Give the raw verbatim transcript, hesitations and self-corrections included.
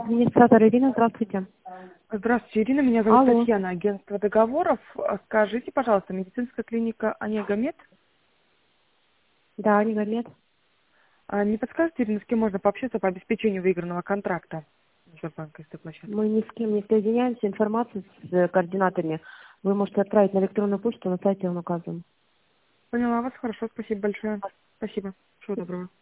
Администратор Ирина, здравствуйте. Здравствуйте, Ирина. Меня зовут Алло. Татьяна, агентство договоров. А Скажите, пожалуйста, медицинская клиника Онегомед? Да, Нигамед. А Не подскажете, Ирина, с кем можно пообщаться по обеспечению выигранного контракта Межбанка площадки? Мы ни с кем не соединяемся. Информацию с э, координатами вы можете отправить на электронную почту, на сайте он указан. Поняла вас, хорошо, спасибо большое. Спасибо, всего доброго.